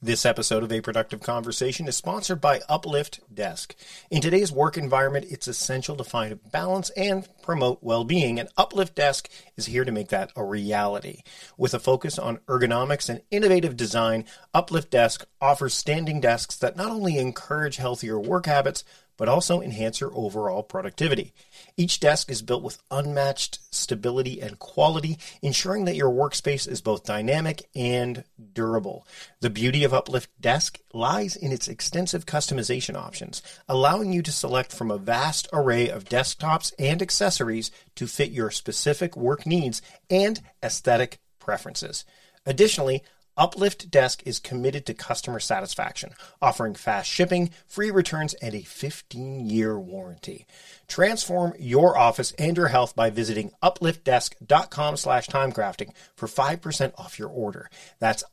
This episode of A Productive Conversation is sponsored by Uplift Desk. In today's work environment, it's essential to find a balance and promote well-being, and Uplift Desk is here to make that a reality. With a focus on ergonomics and innovative design, Uplift Desk offers standing desks that not only encourage healthier work habits, but also enhance your overall productivity. Each desk is built with unmatched stability and quality, ensuring that your workspace is both dynamic and durable. The beauty of Uplift Desk lies in its extensive customization options, allowing you to select from a vast array of desktops and accessories to fit your specific work needs and aesthetic preferences. Additionally, Uplift Desk is committed to customer satisfaction, offering fast shipping, free returns, and a 15-year warranty. Transform your office and your health by visiting upliftdesk.com/timecrafting for 5% off your order. That's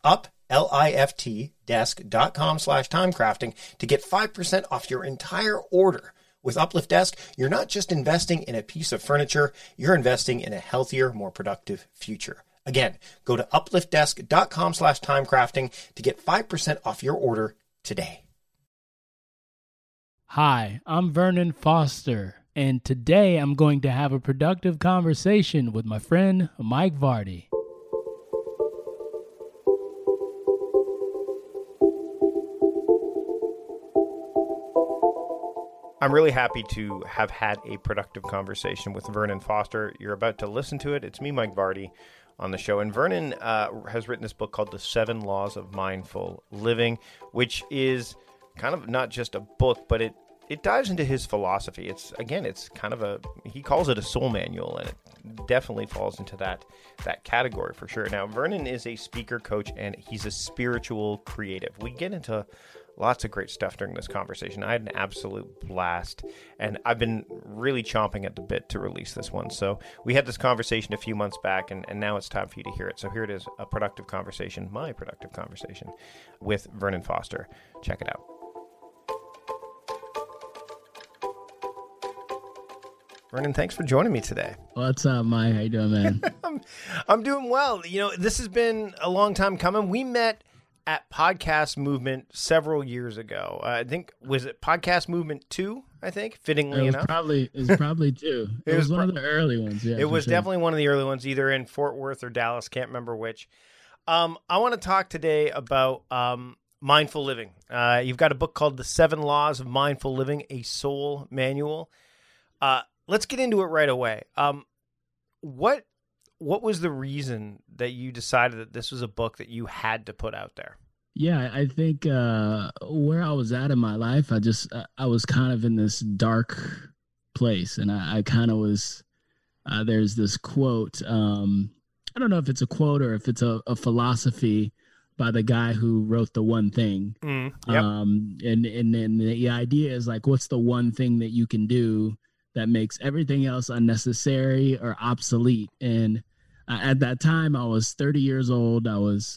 upliftdesk.com/timecrafting to get 5% off your entire order. With Uplift Desk, you're not just investing in a piece of furniture, you're investing in a healthier, more productive future. Again, go to upliftdesk.com/timecrafting to get 5% off your order today. Hi, I'm Vernon Foster, and today I'm going to have a productive conversation with my friend Mike Vardy. I'm really happy to have had a productive conversation with Vernon Foster. You're about to listen to it. It's me, Mike Vardy, on the show. And Vernon has written this book called The 7 Laws of Mindful Living, which is kind of not just a book, but it dives into his philosophy. It's kind of he calls it a soul manual, and it definitely falls into that category for sure. Now, Vernon is a speaker, coach, and he's a spiritual creative. We get into lots of great stuff during this conversation. I had an absolute blast, and I've been really chomping at the bit to release this one. So we had this conversation a few months back, and now it's time for you to hear it. So here it is, a productive conversation, my productive conversation with Vernon Foster. Check it out. Vernon, thanks for joining me today. What's up, Mike? How you doing, man? I'm doing well. You know, this has been a long time coming. We met at Podcast Movement several years ago. I think, was it Podcast Movement 2, I think, fittingly enough? It was probably 2. It was one of the early ones, yeah. It was definitely one of the early ones, either in Fort Worth or Dallas, can't remember which. I want to talk today about mindful living. You've got a book called The 7 Laws of Mindful Living, a Soul Manual. Let's get into it right away. What was the reason that you decided that this was a book that you had to put out there? Yeah, I think where I was at in my life, I was kind of in this dark place, and I kind of was, there's this quote, I don't know if it's a quote or if it's a philosophy by the guy who wrote The One Thing. Yep. And the idea is like, what's the one thing that you can do that makes everything else unnecessary or obsolete? And at that time, I was 30 years old. I was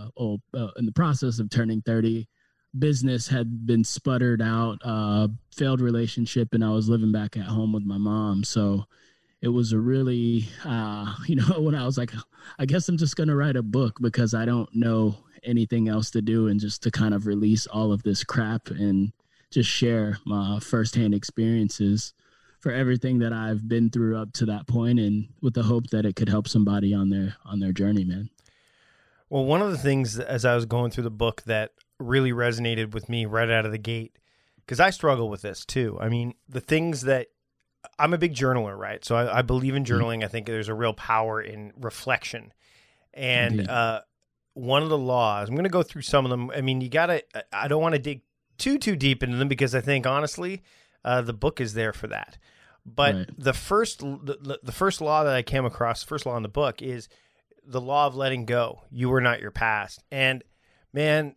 in the process of turning 30. Business had been sputtered out, failed relationship, and I was living back at home with my mom. So it was a really, when I was like, I guess I'm just going to write a book because I don't know anything else to do, and just to kind of release all of this crap and just share my firsthand experiences for everything that I've been through up to that point, and with the hope that it could help somebody on their journey, man. Well, one of the things as I was going through the book that really resonated with me right out of the gate, because I struggle with this too. I mean, the things that I'm a big journaler, right? So I believe in journaling. I think there's a real power in reflection. And one of the laws, I'm going to go through some of them. I mean, I don't want to dig too deep into them, because I think honestly, the book is there for that. But right. The first law that I came across, the first law in the book, is the law of letting go. You are not your past. And man,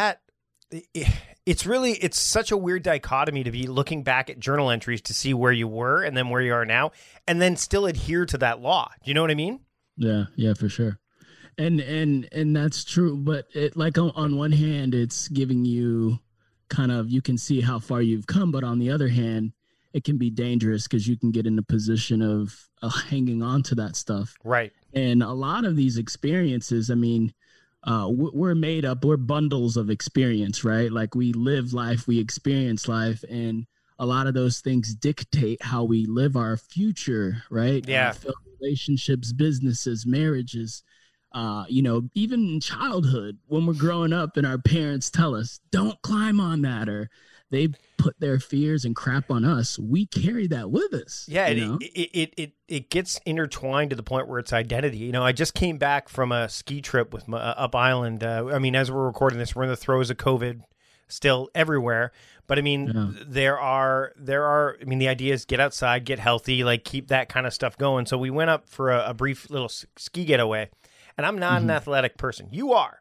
it's such a weird dichotomy to be looking back at journal entries to see where you were and then where you are now, and then still adhere to that law. Do you know what I mean? Yeah, for sure. And that's true. But it, like, on one hand, it's giving you kind of, you can see how far you've come, but on the other hand, it can be dangerous because you can get in a position of hanging on to that stuff. Right. And a lot of these experiences, I mean, we're made up, we're bundles of experience, right? Like we live life, we experience life, and a lot of those things dictate how we live our future, right? Yeah. Relationships, businesses, marriages, even in childhood when we're growing up and our parents tell us, don't climb on that, or they put their fears and crap on us. We carry that with us. Yeah, it gets intertwined to the point where it's identity. I just came back from a ski trip with my up island. As we're recording this, we're in the throes of COVID still everywhere. But there are. The idea is get outside, get healthy, like keep that kind of stuff going. So we went up for a brief little ski getaway, and I'm not an athletic person. You are.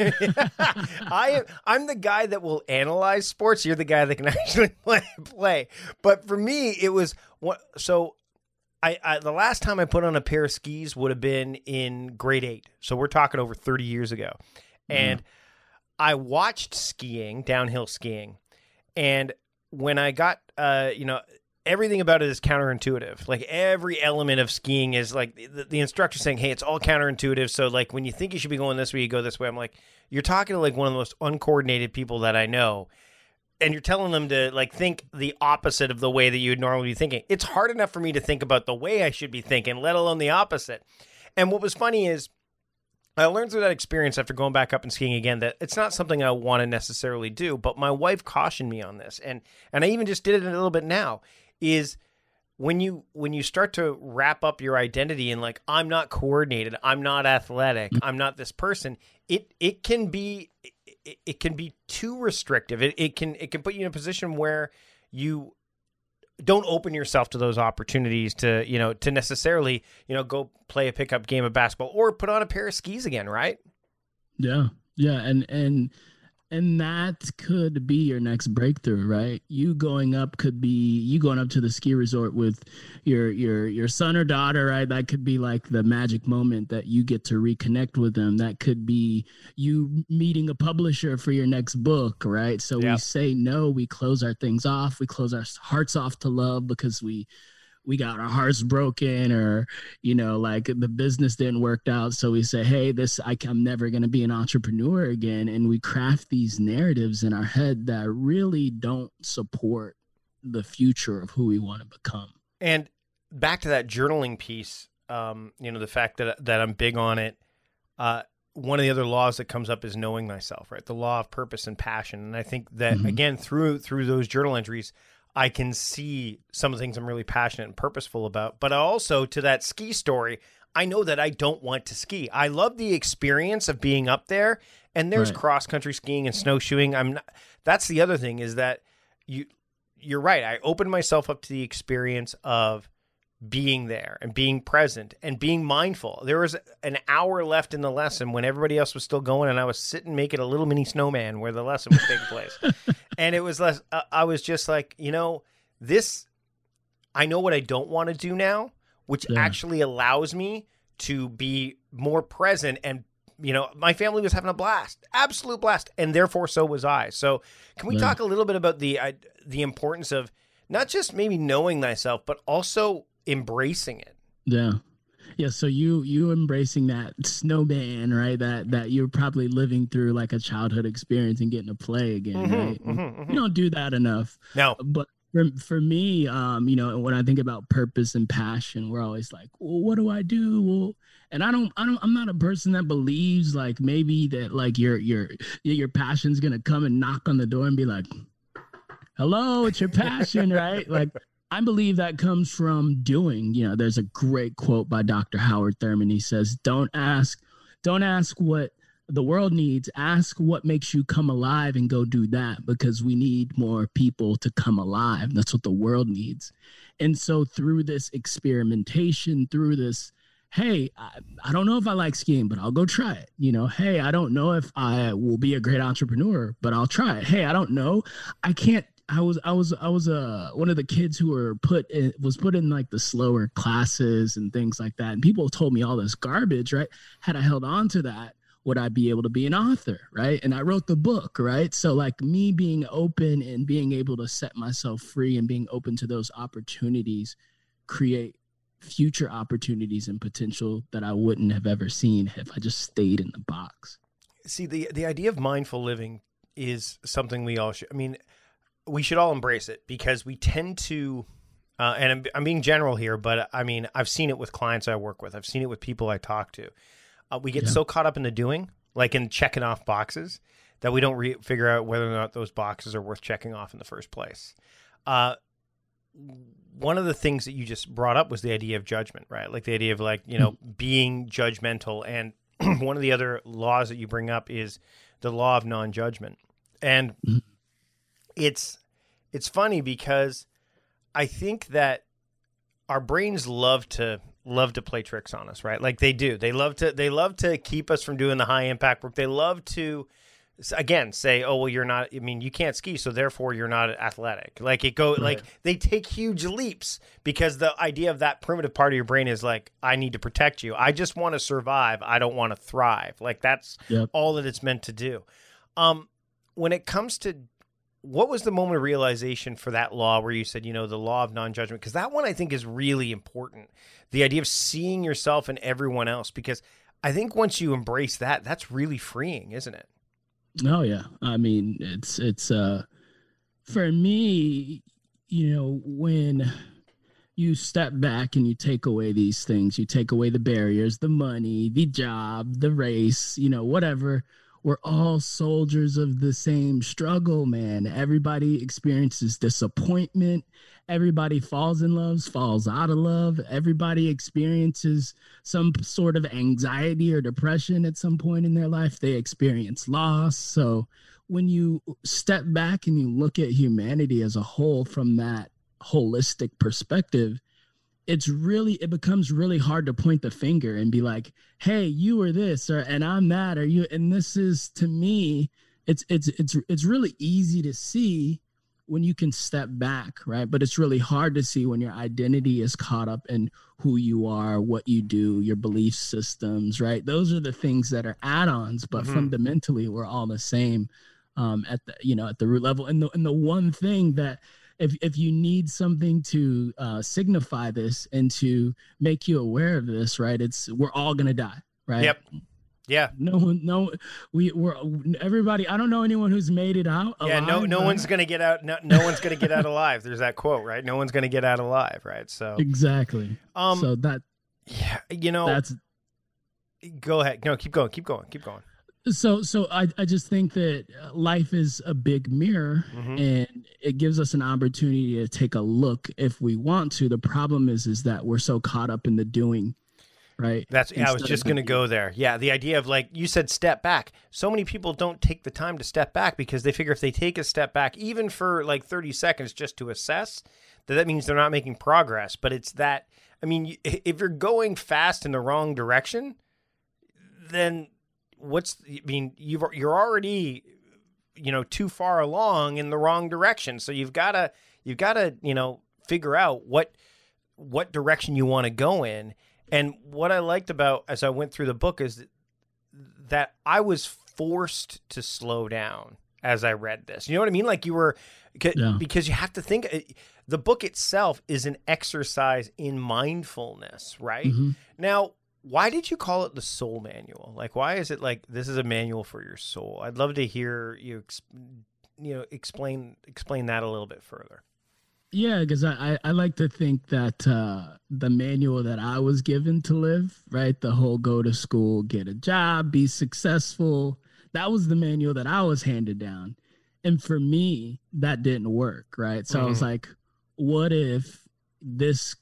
I'm the guy that will analyze sports. You're the guy that can actually play. But for me, it was so. The last time I put on a pair of skis would have been in grade 8. So we're talking over 30 years ago, and I watched skiing, downhill skiing, and when I got everything about it is counterintuitive. Like every element of skiing is like the instructor saying, hey, it's all counterintuitive. So like when you think you should be going this way, you go this way. I'm like, you're talking to like one of the most uncoordinated people that I know. And you're telling them to like think the opposite of the way that you would normally be thinking. It's hard enough for me to think about the way I should be thinking, let alone the opposite. And what was funny is I learned through that experience after going back up and skiing again that it's not something I want to necessarily do. But my wife cautioned me on this. And I even just did it a little bit now. Is when you start to wrap up your identity in like, I'm not coordinated, I'm not athletic, I'm not this person, it can be too restrictive. It can put you in a position where you don't open yourself to those opportunities to necessarily, go play a pickup game of basketball or put on a pair of skis again, right? Yeah. Yeah. And that could be your next breakthrough, right? You going up could be you going up to the ski resort with your son or daughter, right? That could be like the magic moment that you get to reconnect with them. That could be you meeting a publisher for your next book, right? So we say no, we close our things off, we close our hearts off to love because we got our hearts broken, or like the business didn't work out, so we say, hey, I'm never going to be an entrepreneur again, and we craft these narratives in our head that really don't support the future of who we want to become. And back to that journaling piece, the fact that I'm big on it, one of the other laws that comes up is knowing thyself, right? The law of purpose and passion. And I think that again, through those journal entries, I can see some of the things I'm really passionate and purposeful about. But also to that ski story, I know that I don't want to ski. I love the experience of being up there, and there's cross-country skiing and snowshoeing. That's the other thing is that you're right. I opened myself up to the experience of being there and being present and being mindful. There was an hour left in the lesson when everybody else was still going, and I was sitting making a little mini snowman where the lesson was taking place. And it was less, I was just like, this, I know what I don't want to do now, which actually allows me to be more present. And, my family was having a blast, absolute blast. And therefore so was I. So can we talk a little bit about the importance of not just maybe knowing thyself, but also embracing it? Yeah. So you embracing that snowman, right? That you're probably living through like a childhood experience and getting to play again, right? You don't do that enough. No. But for me, when I think about purpose and passion, we're always like, well, what do I do? Well, and I'm not a person that believes like maybe that like your passion's gonna come and knock on the door and be like, hello, it's your passion, right? Like, I believe that comes from doing. There's a great quote by Dr. Howard Thurman. He says, don't ask what the world needs. Ask what makes you come alive and go do that, because we need more people to come alive. That's what the world needs. And so through this experimentation, through this, hey, I don't know if I like skiing, but I'll go try it. Hey, I don't know if I will be a great entrepreneur, but I'll try it. Hey, I don't know. I can't. I was one of the kids who were put in like the slower classes and things like that. And people told me all this garbage, right? Had I held on to that, would I be able to be an author, right? And I wrote the book, right? So like me being open and being able to set myself free and being open to those opportunities create future opportunities and potential that I wouldn't have ever seen if I just stayed in the box. See, the idea of mindful living is something we all should, I mean, we should all embrace it, because we tend to, and I'm being general here, but I mean, I've seen it with clients I work with. I've seen it with people I talk to. We get so caught up in the doing, like in checking off boxes, that we don't figure out whether or not those boxes are worth checking off in the first place. One of the things that you just brought up was the idea of judgment, right? Like the idea of like, being judgmental. And one of the other laws that you bring up is the law of non-judgment. And it's funny because I think that our brains love to play tricks on us, right? Like they do. They love to keep us from doing the high impact work. They love to, again, say, oh, well, you're not, I mean, you can't ski, so therefore you're not athletic. Like like they take huge leaps because the idea of that primitive part of your brain is like, I need to protect you. I just want to survive. I don't want to thrive. Like that's all that it's meant to do. When it comes to, what was the moment of realization for that law where you said, the law of non-judgment? Because that one I think is really important. The idea of seeing yourself and everyone else, because I think once you embrace that, that's really freeing, isn't it? Oh yeah. I mean, it's for me, when you step back and you take away these things, you take away the barriers, the money, the job, the race, whatever, we're all soldiers of the same struggle, man. Everybody experiences disappointment. Everybody falls in love, falls out of love. Everybody experiences some sort of anxiety or depression at some point in their life. They experience loss. So when you step back and you look at humanity as a whole from that holistic perspective, it becomes really hard to point the finger and be like, hey, you are this, and I'm that, or you, and this is, to me, it's really easy to see when you can step back, right? But it's really hard to see when your identity is caught up in who you are, what you do, your belief systems, right? Those are the things that are add-ons, but fundamentally we're all the same at the root level. And the one thing that, if you need something to signify this and to make you aware of this, right? We're all gonna die, right? Yep. Yeah. We're everybody. I don't know anyone who's made it out. Yeah. Alive, no one's gonna get out. No one's gonna get out alive. There's that quote, right? No one's gonna get out alive, right? So exactly. So that. Yeah. That's. Go ahead. No, keep going. So I just think that life is a big mirror, and it gives us an opportunity to take a look if we want to. The problem is that we're so caught up in the doing, right? I was just going to go there. Yeah, the idea of, like you said, step back. So many people don't take the time to step back because they figure if they take a step back, even for like 30 seconds just to assess, that means they're not making progress. But it's that, I mean, if you're going fast in the wrong direction, then you're already, too far along in the wrong direction. So you've got to, figure out what direction you want to go in. And what I liked about, as I went through the book, is that I was forced to slow down as I read this. You know what I mean? Like because you have to think, the book itself is an exercise in mindfulness, right? Now, why did you call it the Soul Manual? Like, why is it like, this is a manual for your soul? I'd love to hear you, explain that a little bit further. Yeah, because I like to think that the manual that I was given to live, right, the whole go to school, get a job, be successful, that was the manual that I was handed down. And for me, that didn't work, right? So I was like, what if these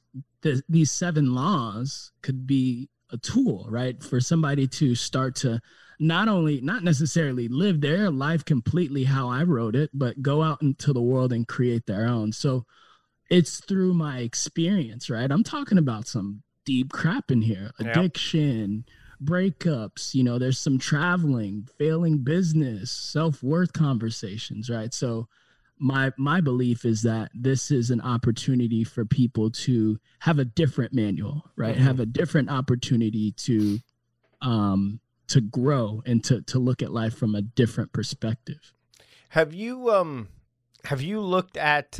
7 laws could be a tool, right, for somebody to start to not necessarily live their life completely how I wrote it, but go out into the world and create their own. So it's through my experience, right? I'm talking about some deep crap in here, addiction, breakups, there's some traveling, failing business, self-worth conversations, right? So my belief is that this is an opportunity for people to have a different manual, right? Have a different opportunity to grow and to look at life from a different perspective. Have you looked at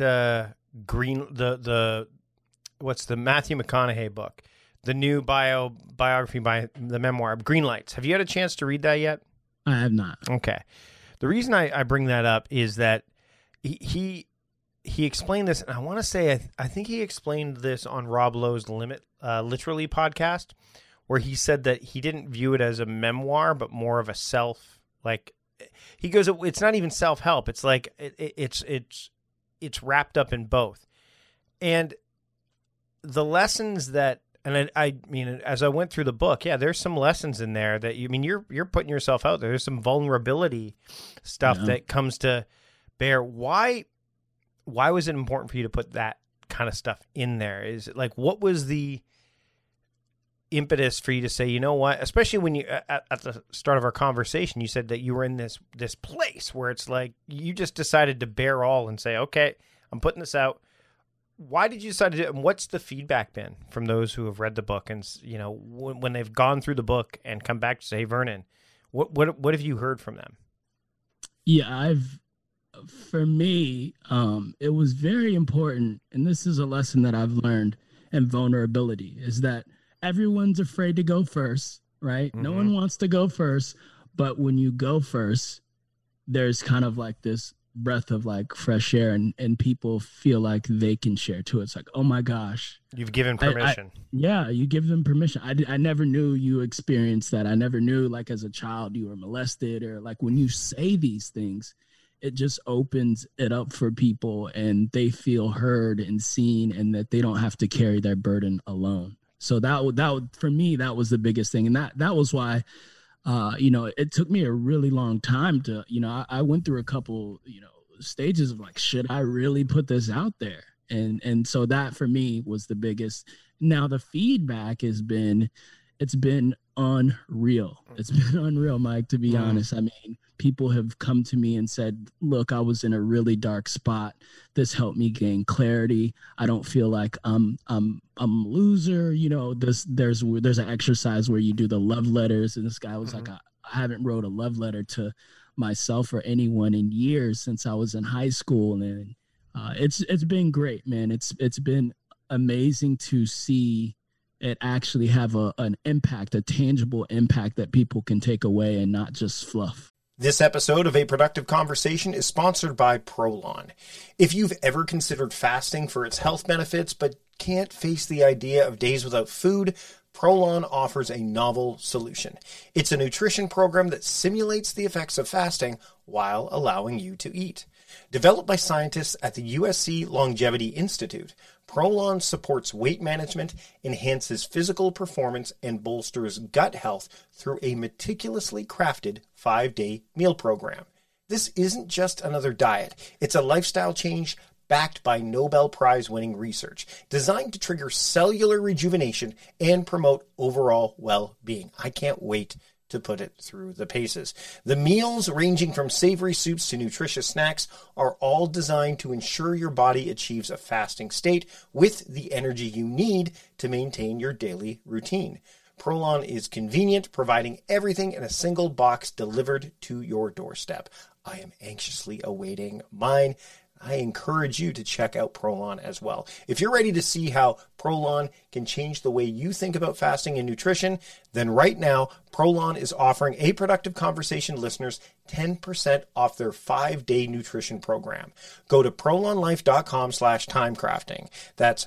what's the Matthew McConaughey book, the new biography by the memoir, Green Lights? Have you had a chance to read that yet? I have not. Okay. The reason I bring that up is that he explained this, and I want to say I think he explained this on Rob Lowe's Literally podcast, where he said that he didn't view it as a memoir, but more of a he goes, it's not even self-help. It's like it's wrapped up in both. And the lessons that, and I mean, as I went through the book, yeah, there's some lessons in there that you're putting yourself out there. There's some vulnerability stuff that comes to bear. Why was it important for you to put that kind of stuff in there? Is it like, what was the impetus for you to say, you know what, especially when you, at the start of our conversation, you said that you were in this place where it's like, you just decided to bear all and say, okay, I'm putting this out. Why did you decide to do it? And what's the feedback been from those who have read the book? And, you know, when they've gone through the book and come back to say, hey, Vernon, what have you heard from them? Yeah, for me, it was very important. And this is a lesson that I've learned in vulnerability, is that everyone's afraid to go first, right? Mm-hmm. No one wants to go first. But when you go first, there's kind of like this breath of like fresh air, and people feel like they can share too. It's like, oh my gosh, you've given permission. You give them permission. I never knew you experienced that. I never knew, like, as a child you were molested, or like when you say these things, it just opens it up for people and they feel heard and seen, and that they don't have to carry their burden alone. So that for me, that was the biggest thing. And that was why, it took me a really long time to, I went through a couple, stages of like, should I really put this out there? And so that for me was the biggest. Now the feedback it's been unreal. It's been unreal, Mike, to be honest. I mean, people have come to me and said, look, I was in a really dark spot. This helped me gain clarity. I don't feel like I'm a loser. There's an exercise where you do the love letters. And this guy was like, I haven't wrote a love letter to myself or anyone in years since I was in high school. And it's been great, man. It's been amazing to see it actually have an impact, a tangible impact that people can take away and not just fluff. This episode of A Productive Conversation is sponsored by Prolon. If you've ever considered fasting for its health benefits but can't face the idea of days without food, Prolon offers a novel solution. It's a nutrition program that simulates the effects of fasting while allowing you to eat. Developed by scientists at the USC Longevity Institute, Prolon supports weight management, enhances physical performance, and bolsters gut health through a meticulously crafted 5-day meal program. This isn't just another diet. It's a lifestyle change backed by Nobel Prize-winning research, designed to trigger cellular rejuvenation and promote overall well-being. I can't wait to put it through the paces. The meals, ranging from savory soups to nutritious snacks, are all designed to ensure your body achieves a fasting state with the energy you need to maintain your daily routine. Prolon is convenient, providing everything in a single box delivered to your doorstep. I am anxiously awaiting mine. I encourage you to check out Prolon as well. If you're ready to see how Prolon can change the way you think about fasting and nutrition, then right now, Prolon is offering A Productive Conversation listeners 10% off their 5-day nutrition program. Go to prolonlife.com/timecrafting. That's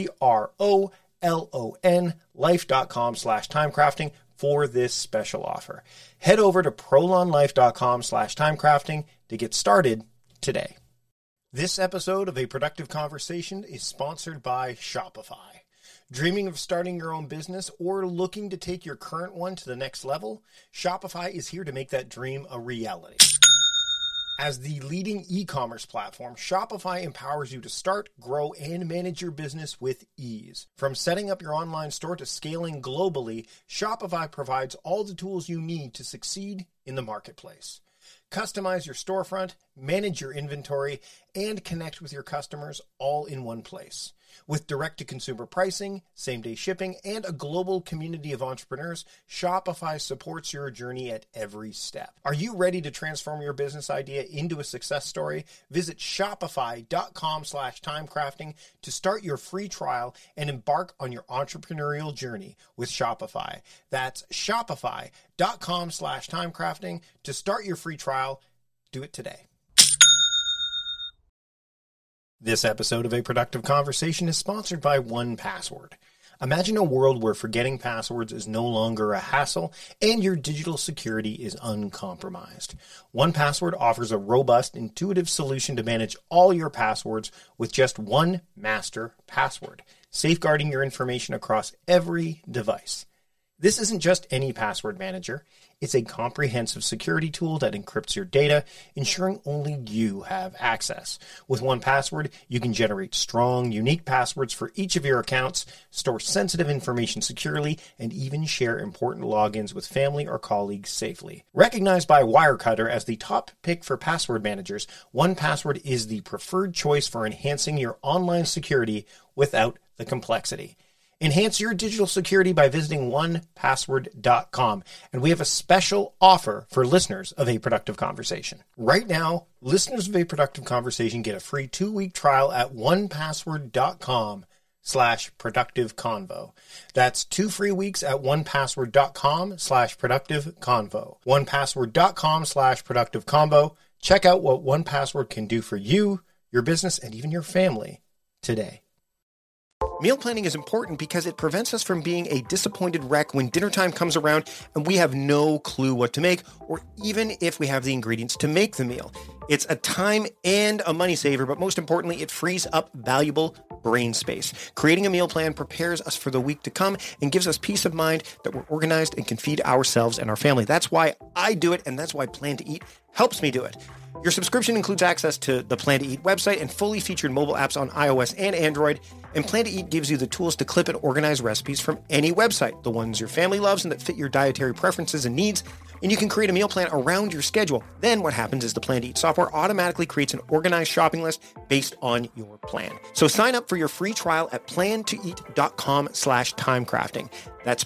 PROLON life.com/timecrafting for this special offer. Head over to prolonlife.com/timecrafting to get started today. This episode of A Productive Conversation is sponsored by Shopify. Dreaming of starting your own business or looking to take your current one to the next level? Shopify is here to make that dream a reality. As the leading e-commerce platform, Shopify empowers you to start, grow, and manage your business with ease. From setting up your online store to scaling globally, Shopify provides all the tools you need to succeed in the marketplace. Customize your storefront, manage your inventory, and connect with your customers all in one place. With direct-to-consumer pricing, same-day shipping, and a global community of entrepreneurs, Shopify supports your journey at every step. Are you ready to transform your business idea into a success story? Visit shopify.com/timecrafting to start your free trial and embark on your entrepreneurial journey with Shopify. That's shopify.com/timecrafting to start your free trial. Do it today. This episode of A Productive Conversation is sponsored by 1Password. Imagine a world where forgetting passwords is no longer a hassle and your digital security is uncompromised. 1Password offers a robust, intuitive solution to manage all your passwords with just one master password, safeguarding your information across every device. This isn't just any password manager. It's a comprehensive security tool that encrypts your data, ensuring only you have access. With 1Password, you can generate strong, unique passwords for each of your accounts, store sensitive information securely, and even share important logins with family or colleagues safely. Recognized by Wirecutter as the top pick for password managers, 1Password is the preferred choice for enhancing your online security without the complexity. Enhance your digital security by visiting 1password.com. And we have a special offer for listeners of A Productive Conversation. Right now, listeners of A Productive Conversation get a free 2-week trial at 1password.com/productiveconvo. That's 2 free weeks at 1password.com/productiveconvo. 1password.com/productiveconvo. Check out what 1Password can do for you, your business, and even your family today. Meal planning is important because it prevents us from being a disappointed wreck when dinner time comes around and we have no clue what to make, or even if we have the ingredients to make the meal. It's a time and a money saver, but most importantly, it frees up valuable brain space. Creating a meal plan prepares us for the week to come and gives us peace of mind that we're organized and can feed ourselves and our family. That's why I do it, and that's why Plan to Eat helps me do it. Your subscription includes access to the Plan to Eat website and fully featured mobile apps on iOS and Android. And Plan to Eat gives you the tools to clip and organize recipes from any website, the ones your family loves and that fit your dietary preferences and needs. And you can create a meal plan around your schedule. Then what happens is the Plan to Eat software automatically creates an organized shopping list based on your plan. So sign up for your free trial at plantoeat.com/timecrafting. That's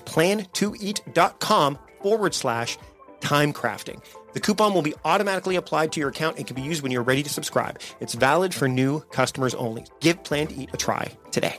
plantoeat.com/timecrafting. The coupon will be automatically applied to your account and can be used when you're ready to subscribe. It's valid for new customers only. Give Plan to Eat a try today.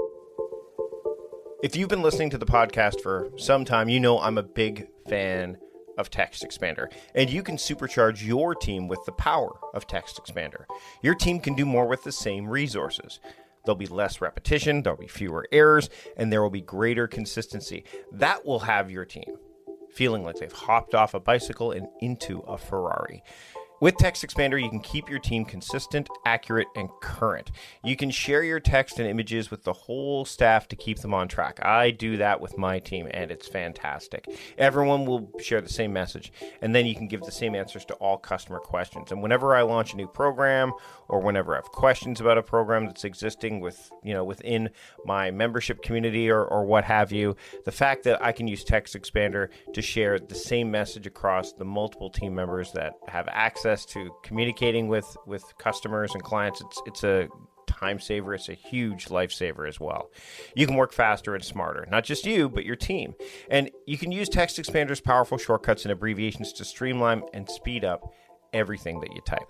If you've been listening to the podcast for some time, you know I'm a big fan of Text Expander, and you can supercharge your team with the power of Text Expander. Your team can do more with the same resources. There'll be less repetition, there'll be fewer errors, and there will be greater consistency. That will have your team feeling like they've hopped off a bicycle and into a Ferrari. With Text Expander, you can keep your team consistent, accurate, and current. You can share your text and images with the whole staff to keep them on track. I do that with my team, and it's fantastic. Everyone will share the same message, and then you can give the same answers to all customer questions. And whenever I launch a new program, or whenever I have questions about a program that's existing within my membership community or what have you, the fact that I can use Text Expander to share the same message across the multiple team members that have access to communicating with customers and clients, it's a time saver. It's a huge lifesaver as well. You can work faster and smarter, not just you, but your team. And you can use Text Expander's powerful shortcuts and abbreviations to streamline and speed up everything that you type.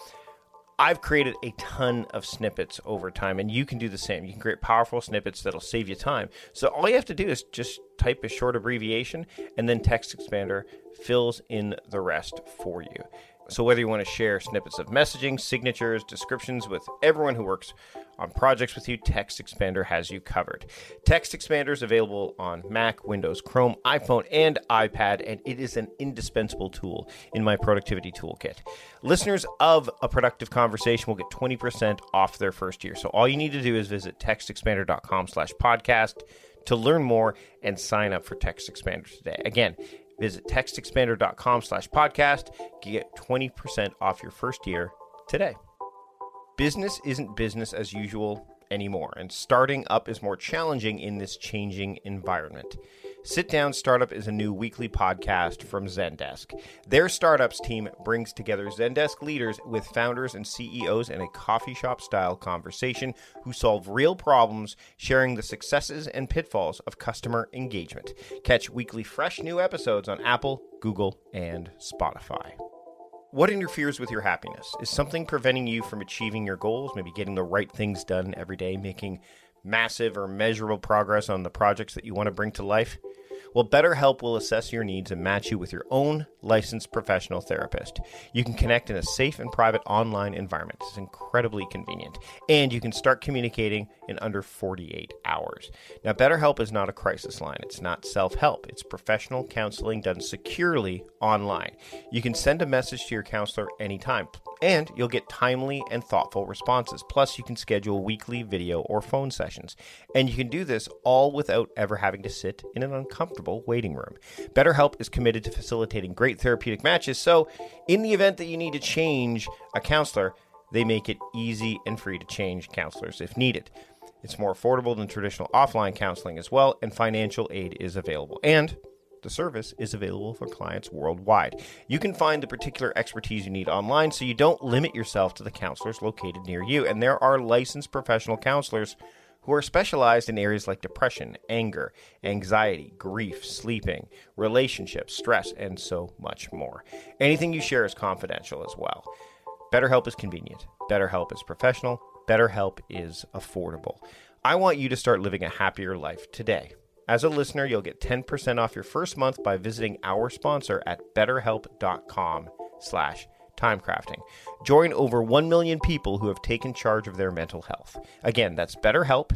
I've created a ton of snippets over time, and you can do the same. You can create powerful snippets that'll save you time. So all you have to do is just type a short abbreviation, and then Text Expander fills in the rest for you. So whether you want to share snippets of messaging, signatures, descriptions with everyone who works on projects with you, Text Expander has you covered. Text Expander is available on Mac, Windows, Chrome, iPhone, and iPad, and it is an indispensable tool in my productivity toolkit. Listeners of A Productive Conversation will get 20% off their first year. So all you need to do is visit textexpander.com/podcast to learn more and sign up for Text Expander today. Again, visit textexpander.com/podcast. Get 20% off your first year today. Business isn't business as usual anymore, and starting up is more challenging in this changing environment. Sit Down Startup is a new weekly podcast from Zendesk. Their startups team brings together Zendesk leaders with founders and CEOs in a coffee shop style conversation who solve real problems, sharing the successes and pitfalls of customer engagement. Catch weekly fresh new episodes on Apple, Google, and Spotify. What interferes with your happiness? Is something preventing you from achieving your goals, maybe getting the right things done every day, making massive or measurable progress on the projects that you want to bring to life? Well, BetterHelp will assess your needs and match you with your own licensed professional therapist. You can connect in a safe and private online environment. It's incredibly convenient. And you can start communicating in under 48 hours. Now, BetterHelp is not a crisis line. It's not self-help. It's professional counseling done securely online. You can send a message to your counselor anytime, and you'll get timely and thoughtful responses. Plus, you can schedule weekly video or phone sessions. And you can do this all without ever having to sit in an uncomfortable waiting room. BetterHelp is committed to facilitating great therapeutic matches, so in the event that you need to change a counselor, they make it easy and free to change counselors if needed. It's more affordable than traditional offline counseling as well, and financial aid is available. And the service is available for clients worldwide. You can find the particular expertise you need online so you don't limit yourself to the counselors located near you. And there are licensed professional counselors who are specialized in areas like depression, anger, anxiety, grief, sleeping, relationships, stress, and so much more. Anything you share is confidential as well. BetterHelp is convenient. BetterHelp is professional. BetterHelp is affordable. I want you to start living a happier life today. As a listener, you'll get 10% off your first month by visiting our sponsor at betterhelp.com/timecrafting. Join over 1 million people who have taken charge of their mental health. Again, that's betterhelp,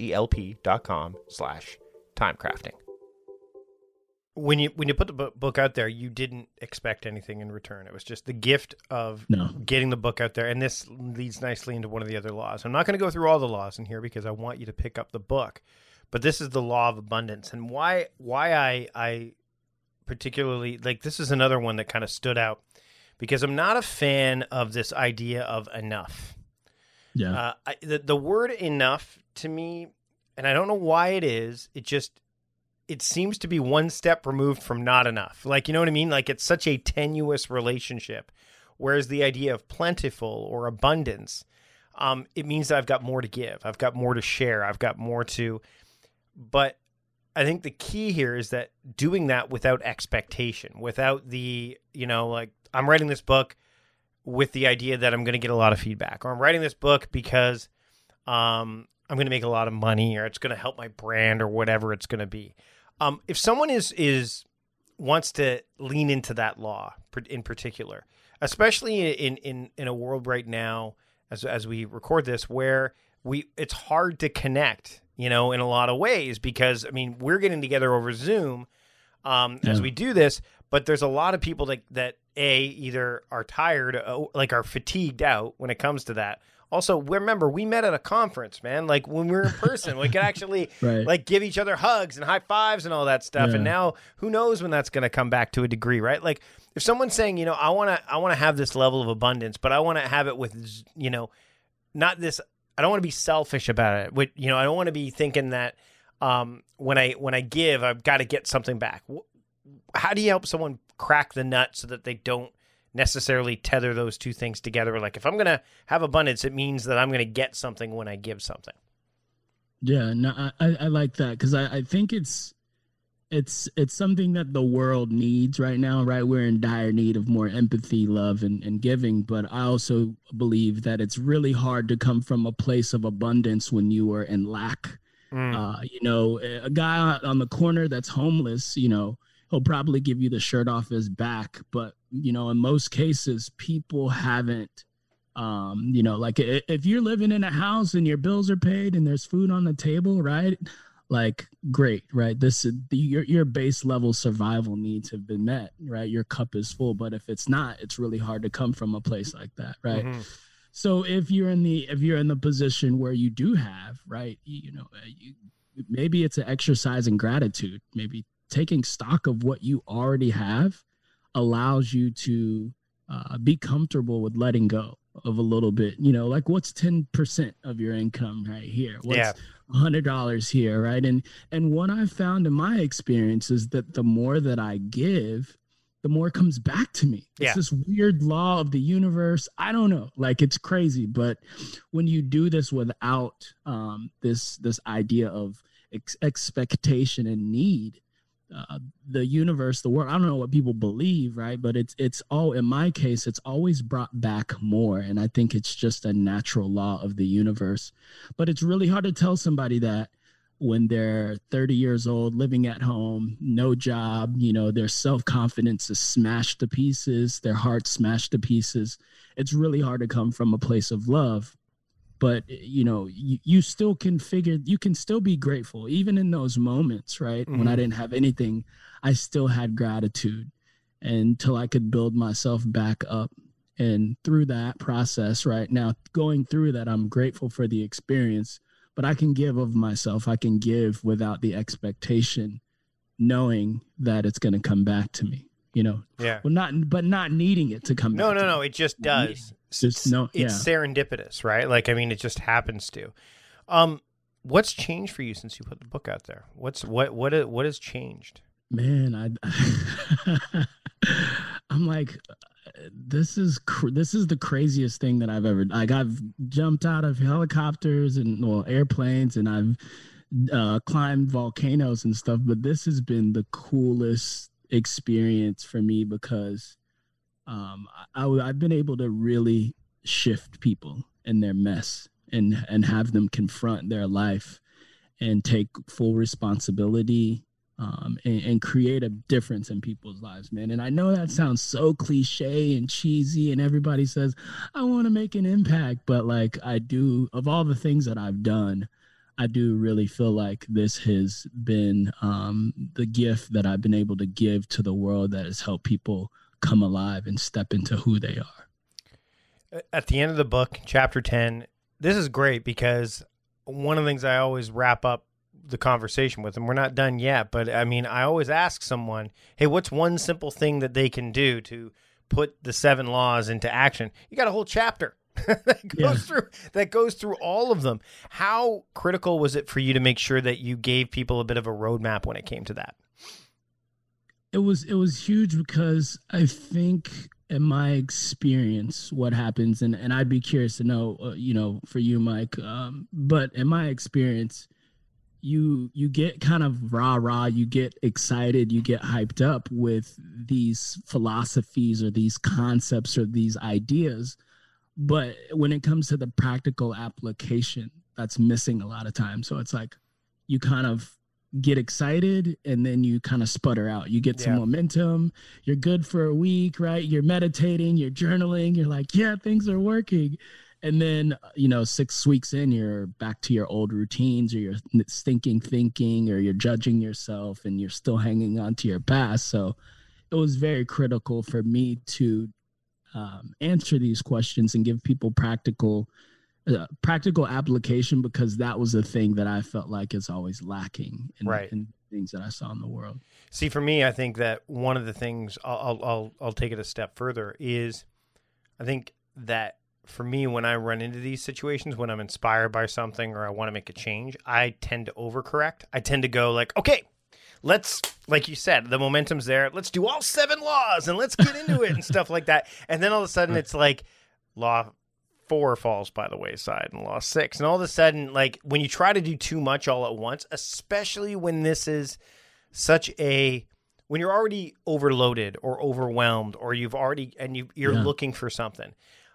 HELP.com/timecrafting. When you put the book out there, you didn't expect anything in return. It was just the gift of getting the book out there. And this leads nicely into one of the other laws. I'm not going to go through all the laws in here because I want you to pick up the book. But this is the law of abundance. And why I particularly, like, this is another one that kind of stood out because I'm not a fan of this idea of enough. Yeah. The word enough to me, and I don't know why it is, it seems to be one step removed from not enough. Like, you know what I mean? Like, it's such a tenuous relationship. Whereas the idea of plentiful or abundance, it means that I've got more to give. I've got more to share. I've got more to... But I think the key here is that doing that without expectation, without the, like, I'm writing this book with the idea that I'm going to get a lot of feedback, or I'm writing this book because I'm going to make a lot of money, or it's going to help my brand, or whatever it's going to be. If someone wants to lean into that law in particular, especially in a world right now, as we record this, where it's hard to connect, in a lot of ways, because, I mean, we're getting together over Zoom as we do this, but there's a lot of people that either are tired, like are fatigued out when it comes to that. Also, remember, we met at a conference, man. Like, when we were in person, we could actually like give each other hugs and high fives and all that stuff. Yeah. And now, who knows when that's going to come back to a degree, right? Like, if someone's saying, I want to have this level of abundance, but I want to have it with, not this. I don't want to be selfish about it. I don't want to be thinking that when I give, I've got to get something back. How do you help someone crack the nut so that they don't necessarily tether those two things together? Like, if I'm going to have abundance, it means that I'm going to get something when I give something. Yeah, no, I like that, because I think it's something that the world needs right now, right? We're in dire need of more empathy, love, and giving. But I also believe that it's really hard to come from a place of abundance when you are in lack. A guy on the corner that's homeless, he'll probably give you the shirt off his back. But, in most cases, people haven't, like, if you're living in a house and your bills are paid and there's food on the table, right? Like, great, right? This is your base level survival needs have been met, right? Your cup is full. But if it's not, it's really hard to come from a place like that, right? Mm-hmm. So if you're in the position where you do have, right, maybe it's an exercise in gratitude. Maybe taking stock of what you already have allows you to be comfortable with letting go of a little bit, like what's 10% of your income right here? What's $100 here, right? And what I've found in my experience is that the more that I give, the more comes back to me. It's this weird law of the universe. I don't know, like it's crazy, but when you do this without this idea of expectation and need, the universe, the world, I don't know what people believe, right? But it's all, in my case, it's always brought back more. And I think it's just a natural law of the universe. But it's really hard to tell somebody that when they're 30 years old, living at home, no job, their self-confidence is smashed to pieces, their heart smashed to pieces. It's really hard to come from a place of love. But, you still can you can still be grateful, even in those moments, right? Mm-hmm. When I didn't have anything, I still had gratitude until I could build myself back up. And through that process, right now, going through that, I'm grateful for the experience, but I can give of myself. I can give without the expectation, knowing that it's going to come back to me, Yeah. Well, not needing it to come back. No, it just does. It's serendipitous, right? Like, I mean, it just happens to. What's changed for you since you put the book out there? What has changed? Man, I'm like, this is the craziest thing that I've ever, like, I've jumped out of helicopters and airplanes, and I've climbed volcanoes and stuff, but this has been the coolest experience for me because I've been able to really shift people in their mess and have them confront their life and take full responsibility and create a difference in people's lives, man. And I know that sounds so cliche and cheesy, and everybody says, I want to make an impact, but like I do, of all the things that I've done, I do really feel like this has been the gift that I've been able to give to the world that has helped people come alive and step into who they are. At the end of the book, chapter 10, this is great because one of the things I always wrap up the conversation with, and we're not done yet, but I mean, I always ask someone, hey, what's one simple thing that they can do to put the 7 laws into action? You got a whole chapter that goes through all of them. How critical was it for you to make sure that you gave people a bit of a roadmap when it came to that? It was huge because I think in my experience, what happens, and I'd be curious to know, for you, Mike, but in my experience, you get kind of rah-rah, you get excited, you get hyped up with these philosophies or these concepts or these ideas. But when it comes to the practical application, that's missing a lot of times. So it's like you kind of get excited and then you kind of sputter out. You get some momentum. You're good for a week, right? You're meditating, you're journaling. You're like, yeah, things are working. And then, 6 weeks in, you're back to your old routines, or you're stinking thinking, or you're judging yourself, and you're still hanging on to your past. So it was very critical for me to answer these questions and give people practical application, because that was a thing that I felt like is always lacking in things that I saw in the world. See, for me, I think that one of the things I'll take it a step further is, I think that for me, when I run into these situations, when I'm inspired by something or I want to make a change, I tend to overcorrect. I tend to go like, okay, let's, like you said, the momentum's there. Let's do all 7 laws and let's get into it and stuff like that. And then all of a sudden it's like law 4 falls by the wayside and law 6. And all of a sudden, like when you try to do too much all at once, especially when this is when you're already overloaded or overwhelmed, or you're looking for something,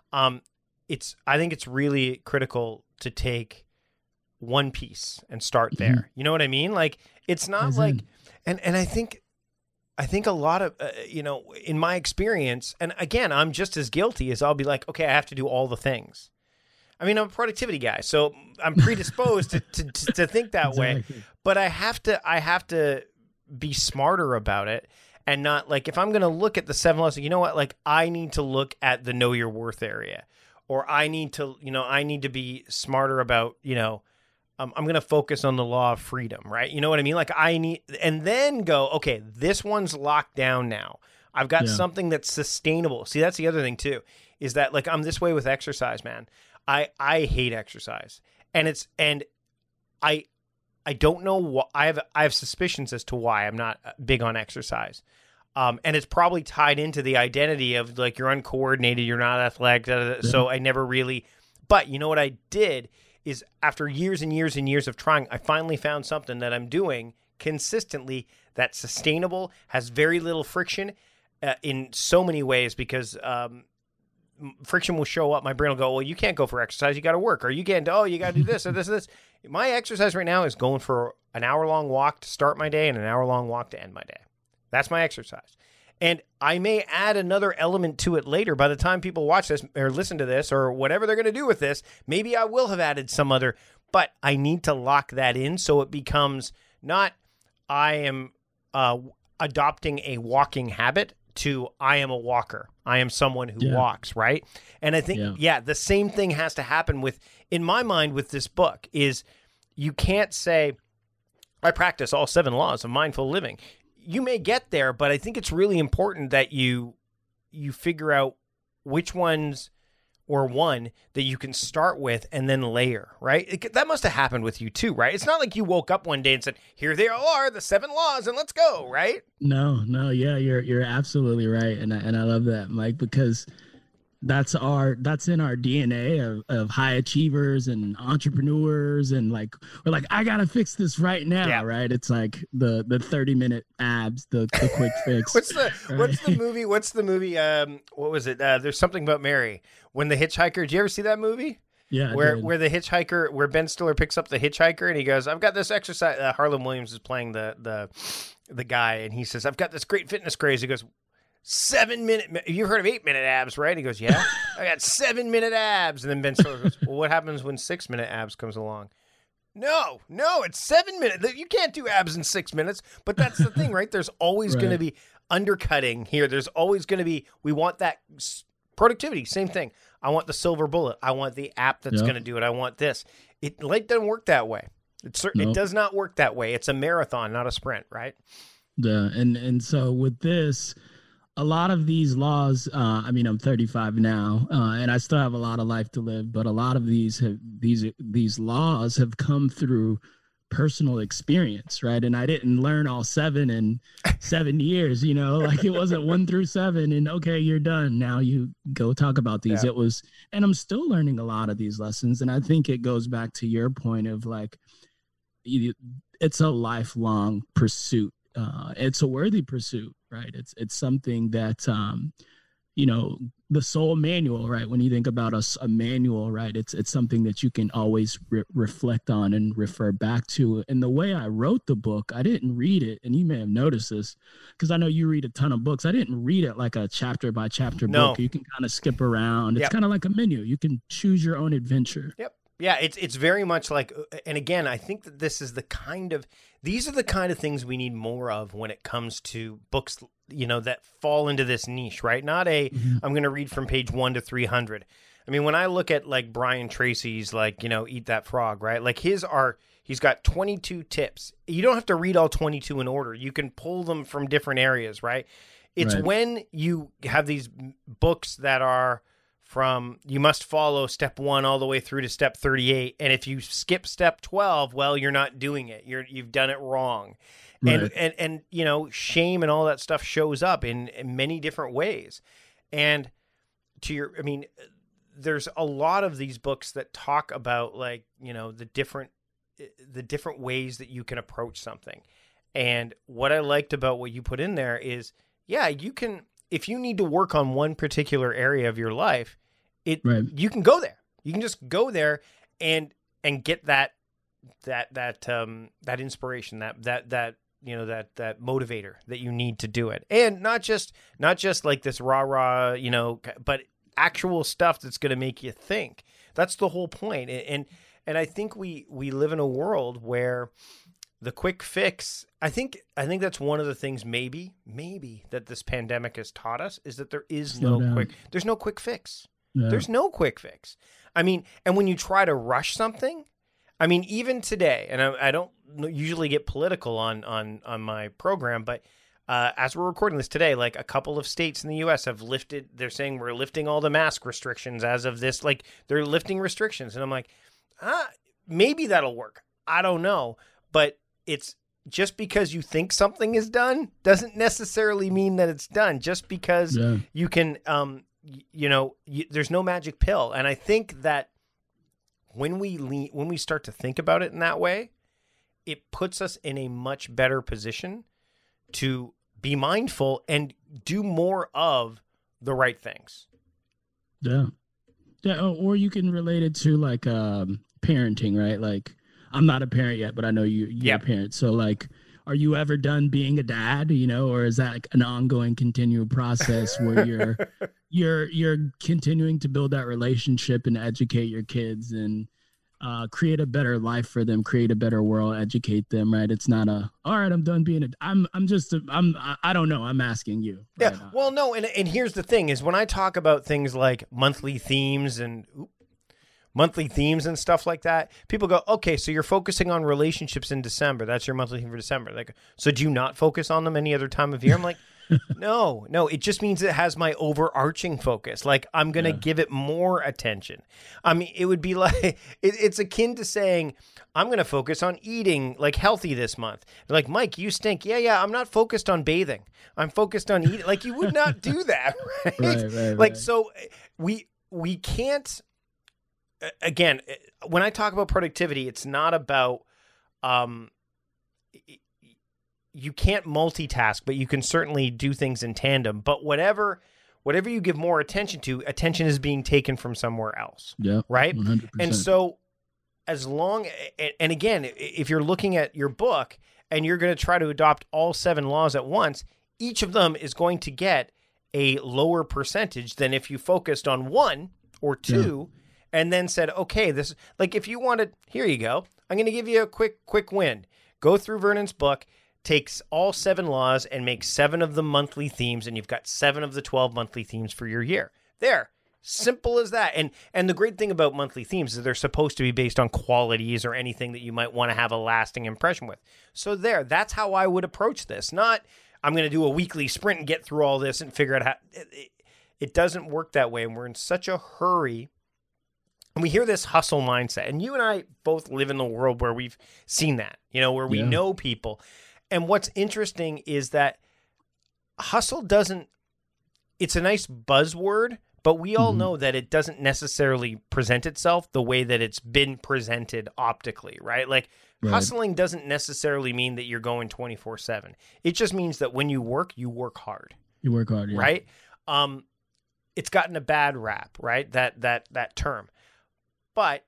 I think it's really critical to take one piece and start there. Mm-hmm. You know what I mean? Like, it's not like, and I think a lot of, in my experience, and again, I'm just as guilty as I'll be like, okay, I have to do all the things. I mean, I'm a productivity guy, so I'm predisposed to think that way, but I have to be smarter about it. And not like, if I'm going to look at the 7 laws, you know what, like I need to look at the know your worth area. Or I need to be smarter about, I'm going to focus on the law of freedom, right? You know what I mean? Like and then go, okay, this one's locked down now. I've got something that's sustainable. See, that's the other thing too, is that like I'm this way with exercise, man. I hate exercise, and I don't know what I have suspicions as to why I'm not big on exercise. And it's probably tied into the identity of like you're uncoordinated, you're not athletic. So I never really. But you know what I did is after years and years and years of trying, I finally found something that I'm doing consistently that's sustainable, has very little friction in so many ways because friction will show up. My brain will go, well, you can't go for exercise. You got to work, or you can't. Oh, you got to do this or this or this. My exercise right now is going for an hour-long walk to start my day and an hour-long walk to end my day. That's my exercise. And I may add another element to it later. By the time people watch this or listen to this or whatever they're going to do with this, maybe I will have added some other, but I need to lock that in so it becomes not I am adopting a walking habit to I am a walker. I am someone who walks, right? And I think, the same thing has to happen in my mind with this book is you can't say, I practice all 7 laws of mindful living. You may get there, but I think it's really important that you figure out which ones or one that you can start with and then layer, right? That must have happened with you too, right? It's not like you woke up one day and said, here they are, the 7 laws, and let's go, right? No, yeah, you're absolutely right. And I love that, Mike, because that's in our DNA of high achievers and entrepreneurs, and like we're like, I gotta fix this right now, right? It's like the 30-minute abs, the quick fix. What's the movie? What was it? There's Something About Mary. When the hitchhiker, did you ever see that movie? Yeah, where the hitchhiker, where Ben Stiller picks up the hitchhiker and he goes, I've got this exercise. Harlan Williams is playing the guy, and he says, I've got this great fitness craze. He goes, 7-minute. You've heard of 8-minute abs, right? He goes, yeah, I got 7-minute abs. And then Ben Stiller goes, well, what happens when 6-minute abs comes along? No, it's 7 minutes. You can't do abs in 6 minutes. But that's the thing, right? There's always going to be undercutting here. There's always going to be, we want that productivity. Same thing. I want the silver bullet. I want the app that's going to do it. I want this. Life doesn't work that way. It does not work that way. It's a marathon, not a sprint, right? Yeah, and so with this, a lot of these laws, I'm 35 now, and I still have a lot of life to live, but a lot of these laws have come through personal experience, right? And I didn't learn all 7 in 7 years, like it wasn't 1 through 7 and okay, you're done. Now you go talk about these. It was, and I'm still learning a lot of these lessons. And I think it goes back to your point of like, it's a lifelong pursuit. It's a worthy pursuit, right? It's something that, the soul manual, right? When you think about a manual, right? It's something that you can always reflect on and refer back to. And the way I wrote the book, I didn't read it, and you may have noticed this because I know you read a ton of books. I didn't read it like a chapter by chapter book. You can kind of skip around. It's kind of like a menu. You can choose your own adventure. Yep. Yeah, it's very much like, and again, I think that these are the kind of things we need more of when it comes to books, that fall into this niche, right? Not I'm going to read from page 1 to 300. I mean, when I look at like Brian Tracy's, like, Eat That Frog, right? Like he's got 22 tips. You don't have to read all 22 in order. You can pull them from different areas, right? It's when you have these books that are from you must follow step 1 all the way through to step 38. And if you skip step 12, well, you're not doing it. You've done it wrong. Right. And shame and all that stuff shows up in many different ways. And there's a lot of these books that talk about like, the different ways that you can approach something. And what I liked about what you put in there is, you can, if you need to work on one particular area of your life, you can go there. You can just go there and get that inspiration, that motivator that you need to do it. And not just like this rah, but actual stuff that's going to make you think. That's the whole point. And I think we live in a world where the quick fix, I think that's one of the things maybe that this pandemic has taught us is that there's no quick fix. Yeah. There's no quick fix. I mean, and when you try to rush something, I mean, even today, and I don't usually get political on my program, but as we're recording this today, like a couple of states in the U.S. have lifted. They're saying we're lifting all the mask restrictions as of this. Like they're lifting restrictions, and I'm like, maybe that'll work. I don't know, but it's just because you think something is done doesn't necessarily mean that it's done. Just because you can, there's no magic pill, and I think that when we start to think about it in that way, it puts us in a much better position to be mindful and do more of the right things. Yeah. Or you can relate it to like parenting, right? Like I'm not a parent yet, but I know you're a parent. So like, are you ever done being a dad, or is that like an ongoing continual process where you're continuing to build that relationship and educate your kids and create a better life for them, create a better world, educate them, right? It's not all right, I'm done being I don't know. I'm asking you. Right now. Well, no. And here's the thing is when I talk about things like monthly themes and stuff like that, people go, okay, so you're focusing on relationships in December. That's your monthly theme for December. Like, so do you not focus on them any other time of year? I'm like, no, it just means it has my overarching focus. Like I'm going to give it more attention. I mean, it would be like, it's akin to saying, I'm going to focus on eating like healthy this month. They're like, Mike, you stink. Yeah. I'm not focused on bathing. I'm focused on eating. Like you would not do that. Right. Like, so we can't, again, when I talk about productivity, it's not about, you can't multitask, but you can certainly do things in tandem. But whatever you give more attention to, attention is being taken from somewhere else. Yeah. Right. 100%. And so and again, if you're looking at your book and you're going to try to adopt all 7 laws at once, each of them is going to get a lower percentage than if you focused on 1 or 2 and then said, okay, this, like if you wanted, here you go. I'm going to give you a quick win. Go through Vernon's book, takes all 7 laws and makes 7 of them monthly themes, and you've got 7 of the 12 monthly themes for your year. There. Simple as that. And the great thing about monthly themes is they're supposed to be based on qualities or anything that you might want to have a lasting impression with. So that's how I would approach this. Not, I'm going to do a weekly sprint and get through all this and figure out how. It doesn't work that way, and we're in such a hurry. And we hear this hustle mindset, and you and I both live in the world where we've seen that, where we know people. And what's interesting is that hustle it's a nice buzzword, but we all know that it doesn't necessarily present itself the way that it's been presented optically, right? Like hustling doesn't necessarily mean that you're going 24/7. It just means that when you work hard. You work hard, yeah. Right? It's gotten a bad rap, right? That term. But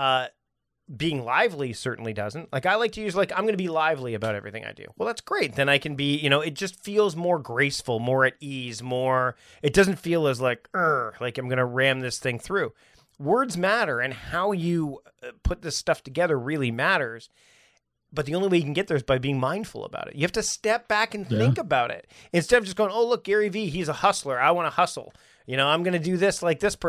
being lively certainly doesn't. Like I like to use I'm going to be lively about everything I do. Well, that's great. Then I can be, it just feels more graceful, more at ease, it doesn't feel as like I'm going to ram this thing through. Words matter, and how you put this stuff together really matters. But the only way you can get there is by being mindful about it. You have to step back and think about it instead of just going, "Oh, look, Gary Vee, he's a hustler. I want to hustle. I'm going to do this like this.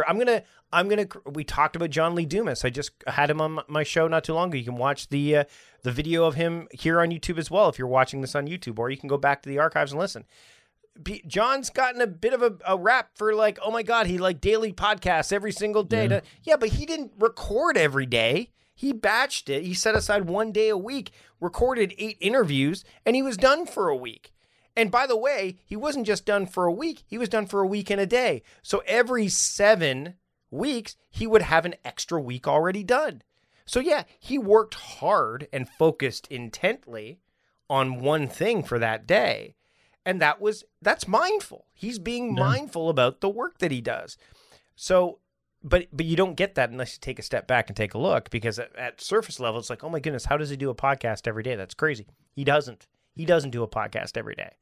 We talked about John Lee Dumas. I just had him on my show not too long ago. You can watch the video of him here on YouTube as well if you're watching this on YouTube, or you can go back to the archives and listen. John's gotten a bit of a rap for oh my God, he daily podcasts every single day. Yeah, but he didn't record every day. He batched it. He set aside 1 day a week, recorded 8 interviews, and he was done for a week. And by the way, he wasn't just done for a week. He was done for a week and a day. So every 7 weeks, he would have an extra week already done. So yeah, he worked hard and focused intently on one thing for that day. And that's mindful. He's being mindful about the work that he does. So, but you don't get that unless you take a step back and take a look, because at surface level, it's like, oh my goodness, how does he do a podcast every day? That's crazy. He doesn't do a podcast every day.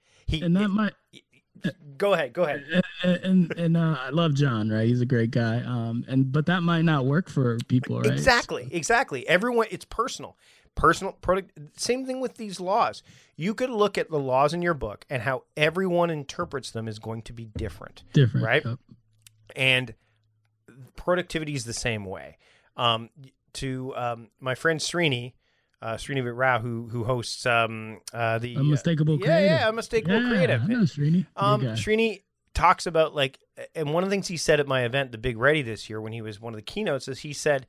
Go ahead. And I love John, right? He's a great guy. But that might not work for people, right? Exactly. Everyone, it's personal product. Same thing with these laws. You could look at the laws in your book, and how everyone interprets them is going to be different, right? Yep. And productivity is the same way. To my friend Srini, Srinivas Rao, who hosts the Unmistakable Creative. Unmistakable Creative. I know Srini. Srini talks about and one of the things he said at my event, the Big Ready this year, when he was one of the keynotes, is he said,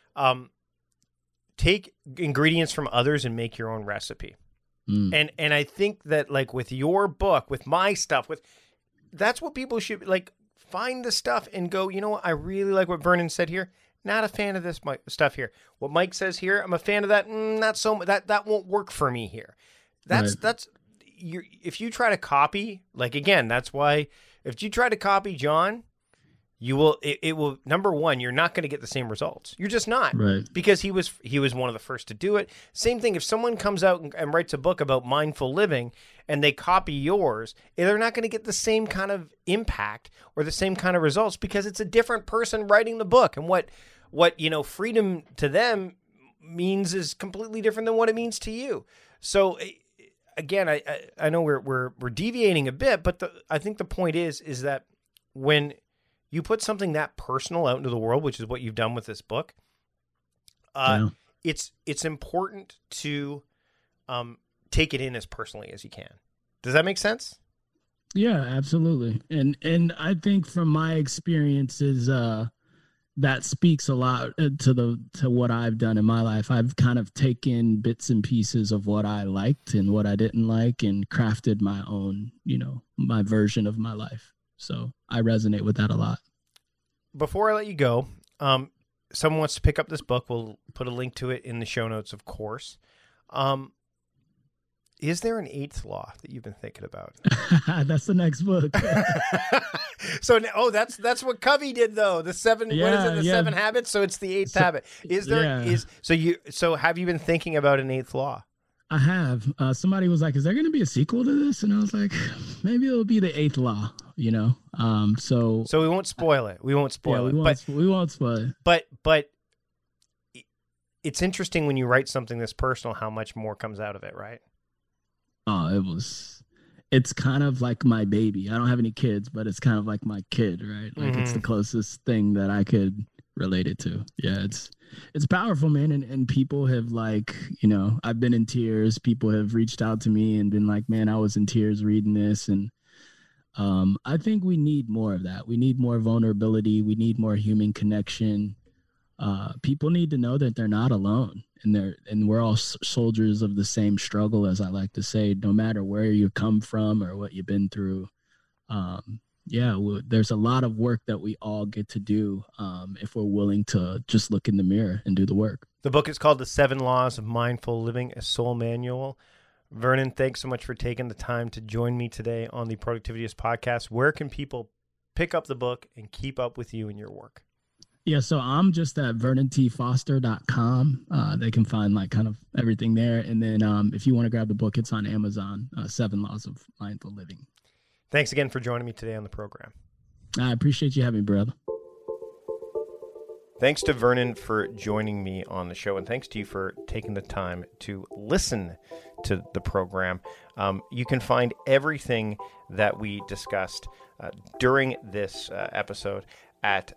take ingredients from others and make your own recipe. And I think that with your book, with my stuff, that's what people should find the stuff and go, you know what, I really like what Vernon said here. Not a fan of this stuff here. What Mike says here, I'm a fan of that. Not so much. That won't work for me here. That's if you try to copy, again, that's why if you try to copy John, you will. It will. Number one, you're not going to get the same results. You're just not, right? Because he was one of the first to do it. Same thing. If someone comes out and writes a book about mindful living and they copy yours, they're not going to get the same kind of impact or the same kind of results because it's a different person writing the book, and what freedom to them means is completely different than what it means to you. So again, I know we're deviating a bit, but I think the point is that when you put something that personal out into the world, which is what you've done with this book, it's important to take it in as personally as you can. Does that make sense? Yeah, absolutely. And I think from my experiences, that speaks a lot to what I've done in my life. I've kind of taken bits and pieces of what I liked and what I didn't like and crafted my own, my version of my life. So I resonate with that a lot. Before I let you go, someone wants to pick up this book. We'll put a link to it in the show notes, of course. Is there an 8th law that you've been thinking about? That's the next book. So, that's what Covey did though. The 7, what is it? The 7 habits. So it's the 8th habit. Is there, so have you been thinking about an 8th law? I have. Somebody was like, is there going to be a sequel to this? And I was like, maybe it'll be the 8th law, So we won't spoil it. We won't spoil it. We won't spoil it. But it's interesting when you write something this personal, how much more comes out of it, right? Oh, it's kind of like my baby. I don't have any kids, but it's kind of like my kid, right? It's the closest thing that I could relate it to. Yeah, it's powerful, man. And people have I've been in tears. People have reached out to me and been like, man, I was in tears reading this. And I think we need more of that. We need more vulnerability. We need more human connection. People need to know that they're not alone. And we're all soldiers of the same struggle, as I like to say, no matter where you come from or what you've been through. There's a lot of work that we all get to do if we're willing to just look in the mirror and do the work. The book is called The 7 Laws of Mindful Living, a Soul Manual. Vernon, thanks so much for taking the time to join me today on the Productivityist podcast. Where can people pick up the book and keep up with you and your work? Yeah, so I'm just at vernontfoster.com. They can find kind of everything there. And then if you want to grab the book, it's on Amazon, 7 Laws of Mindful Living. Thanks again for joining me today on the program. I appreciate you having me, brother. Thanks to Vernon for joining me on the show, and thanks to you for taking the time to listen to the program. You can find everything that we discussed during this episode at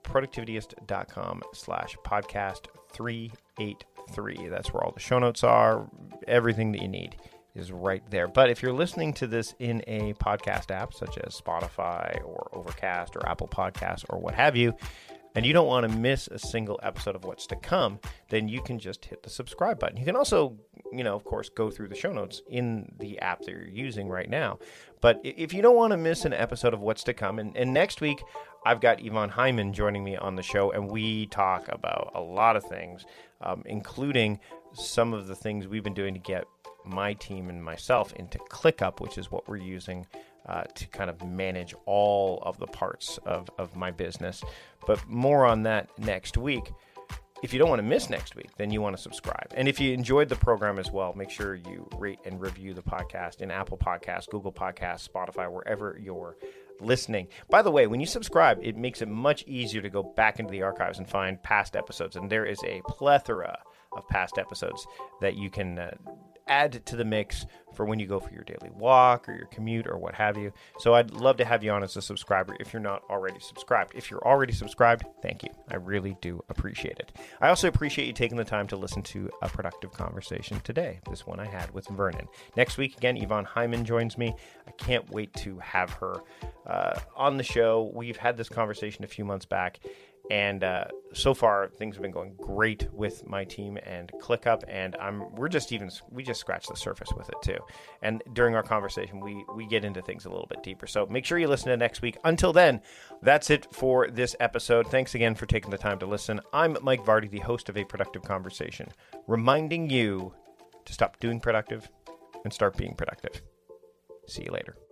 productivityist.com/podcast 383. That's where all the show notes are. Everything that you need is right there. But if you're listening to this in a podcast app such as Spotify or Overcast or Apple Podcasts or what have you, and you don't want to miss a single episode of what's to come, then you can just hit the subscribe button. You can also, of course, go through the show notes in the app that you're using right now. But if you don't want to miss an episode of what's to come, and next week, I've got Yvonne Hyman joining me on the show, and we talk about a lot of things, including some of the things we've been doing to get my team and myself into ClickUp, which is what we're using to kind of manage all of the parts of my business. But more on that next week. If you don't want to miss next week, then you want to subscribe. And if you enjoyed the program as well, make sure you rate and review the podcast in Apple Podcasts, Google Podcasts, Spotify, wherever you're listening. By the way, when you subscribe, it makes it much easier to go back into the archives and find past episodes. And there is a plethora of past episodes that you can add to the mix for when you go for your daily walk or your commute or what have you. So I'd love to have you on as a subscriber if you're not already subscribed. If you're already subscribed, thank you. I really do appreciate it. I also appreciate you taking the time to listen to a productive conversation today, this one I had with Vernon. Next week, again, Yvonne Hyman joins me. I can't wait to have her on the show. We've had this conversation a few months back, and so far things have been going great with my team and ClickUp, and we just scratched the surface with it too. And during our conversation, we get into things a little bit deeper. So make sure you listen to next week. Until then, that's it for this episode. Thanks again for taking the time to listen. I'm Mike Vardy, the host of A Productive Conversation, reminding you to stop doing productive and start being productive. See you later.